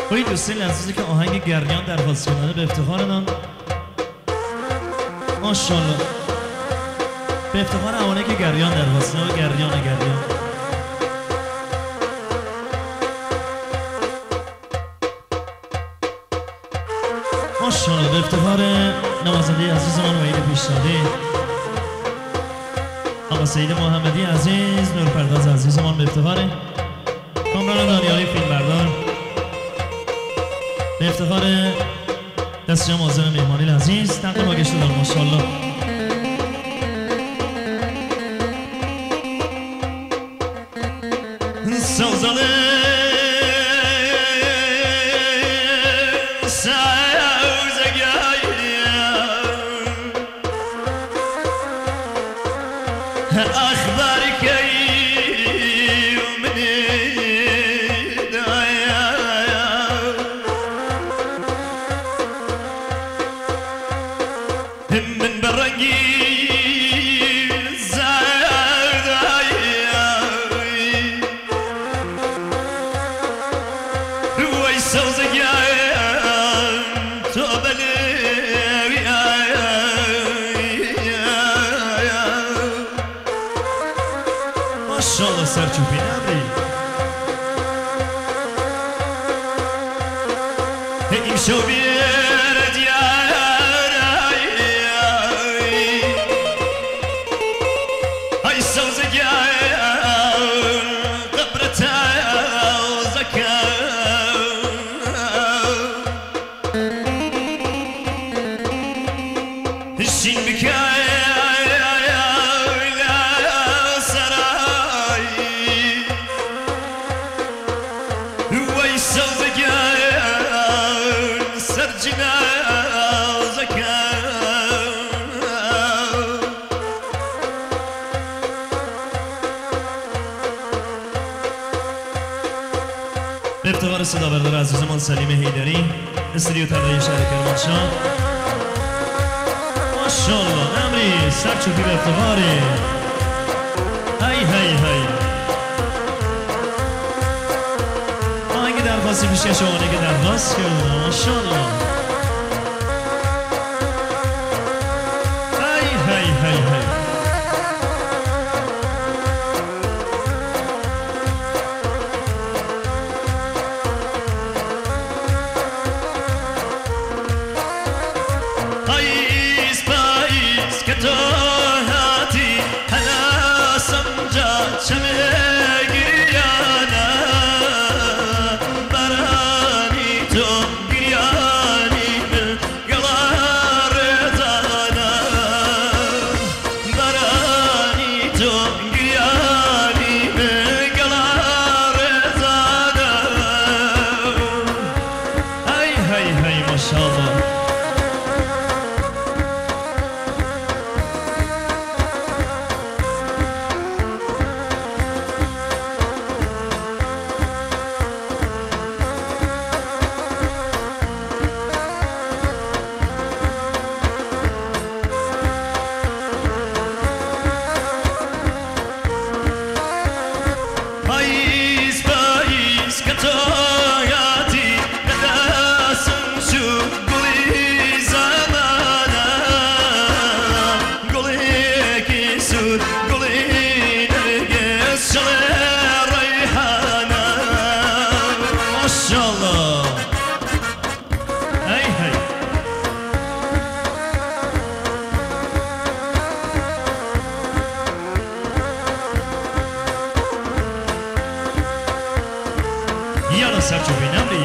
این دوستان عزیزی که آهنگ گریان درخواست کننده به افتخارتان ماشاءالله به افتخار اوانه که گریان درخواست کننده گریان ماشاءالله به افتخار نوازنده عزیزمان وحید پیشنهادی آقا سید محمدی عزیز نورپرداز عزیزمان به افتخار کامران دانیالی فیلمبردار به افتخار دستجم آذر مهمانی عزیز تقدیم آگشته دارم ماشاءالله سوزاله أخبارك يومني من برنجي ماشاءالله سرچوبی نبری این شو بیرد های سوزگی قبرت زکا شین بکای به افتخار صدا بردار عزیزمان سلیم حیدری استودیو طراحی شهر کرمانشاه ماشاءالله نمری سرچوبی به افتخاری هی آهنگ درخواستی میشه شمانه که درخواست کرده ماشاءالله هی ماشاءالله Yalla serçobi namri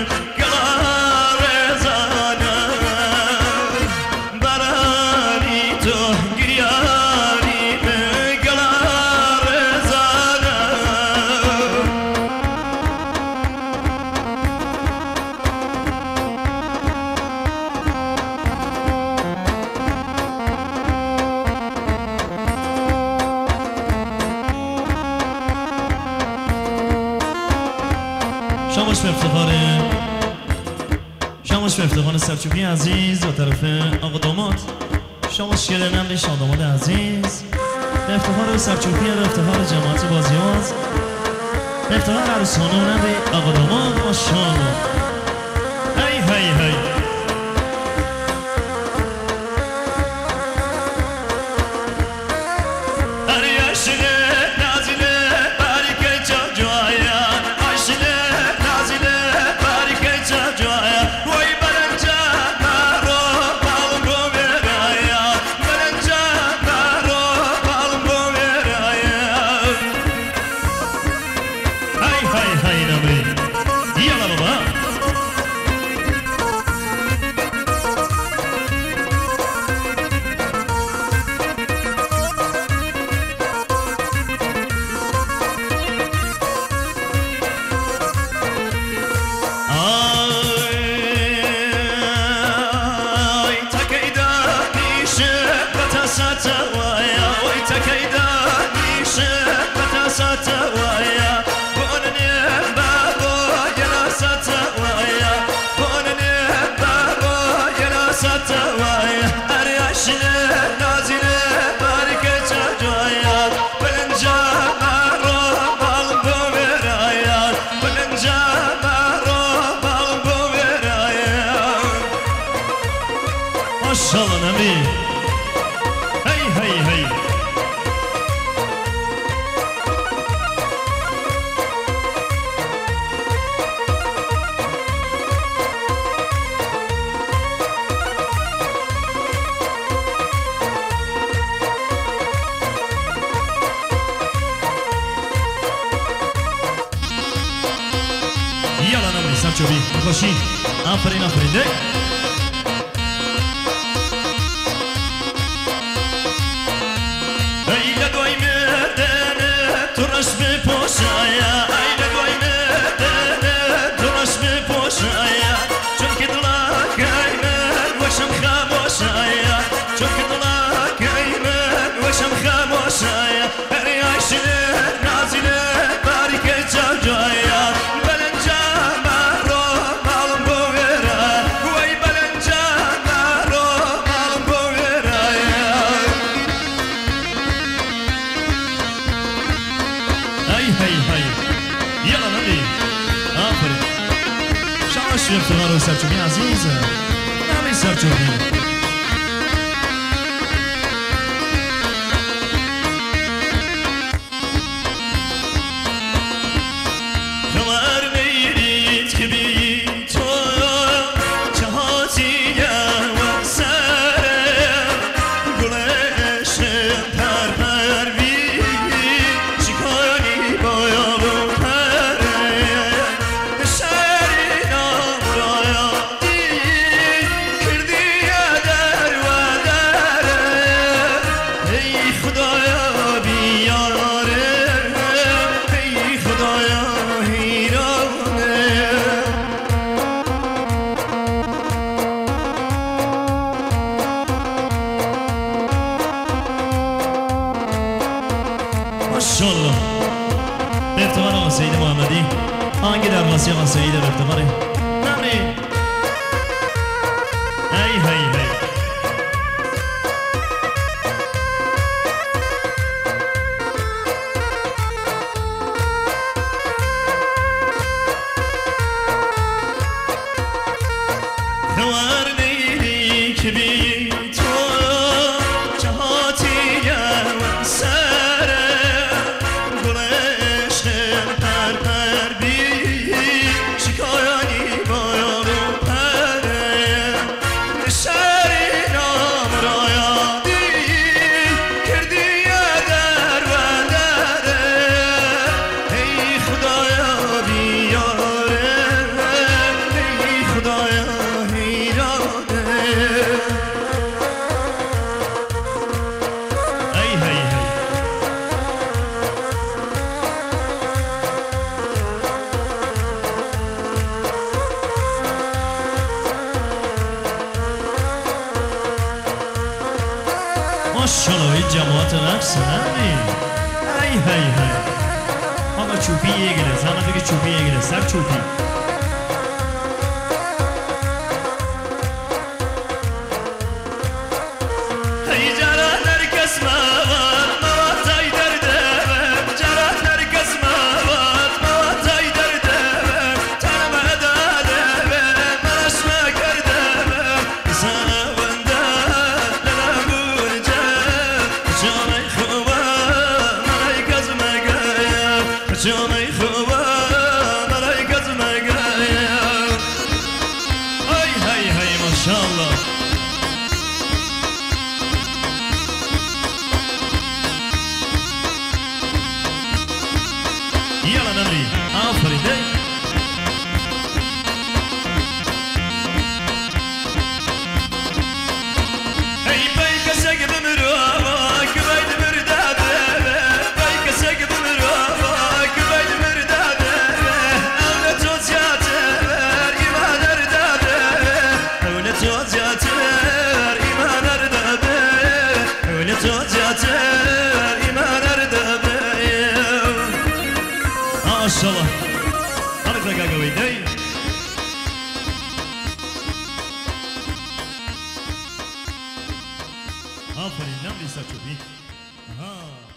Barani شامش به افتخار سرچوبی عزیز و طرف آقا داماد. شامش شیر نمری شاداماد عزیز به افتخار سرچوبی و افتخار جماعت بازیاز به افتخار عروسانه و نمری آقا داماد. ماشاءالله. هی هی هی ماشاءالله نمی. هی هی هی یالا نمی سرچوبی خوشی. آفرین آفرین ده. افتخار سرچوبی عزیز نمی سرچوبی. خبر نیرید که بی تو جهاتیم و سر گلشم پر پر بی چیکاری باید و پره شری نامرایادی کردی در و دره. ای خدایا بیاره ای خدایا ماشاءالله. به افتخار آقا سید محمدی آهنگ درواسی آقا سید به افتخار نمری. هی هی هی خبر نیری که بی تو جهاتی و سر گلشم پر پر بی شکایانی باید و پره شری نامرایادی کردی در و دره. ای خدایا بیاره ای خدایا ماشاءالله. این جماعت رقص نمی. هی هی هی آقا چوبی یه گره زحمت بگه چوبی یه گره سر چوبی. ایمان اردبه ماشاءالله حرکت گاگوی دی آفرین نمری سرچوبی آها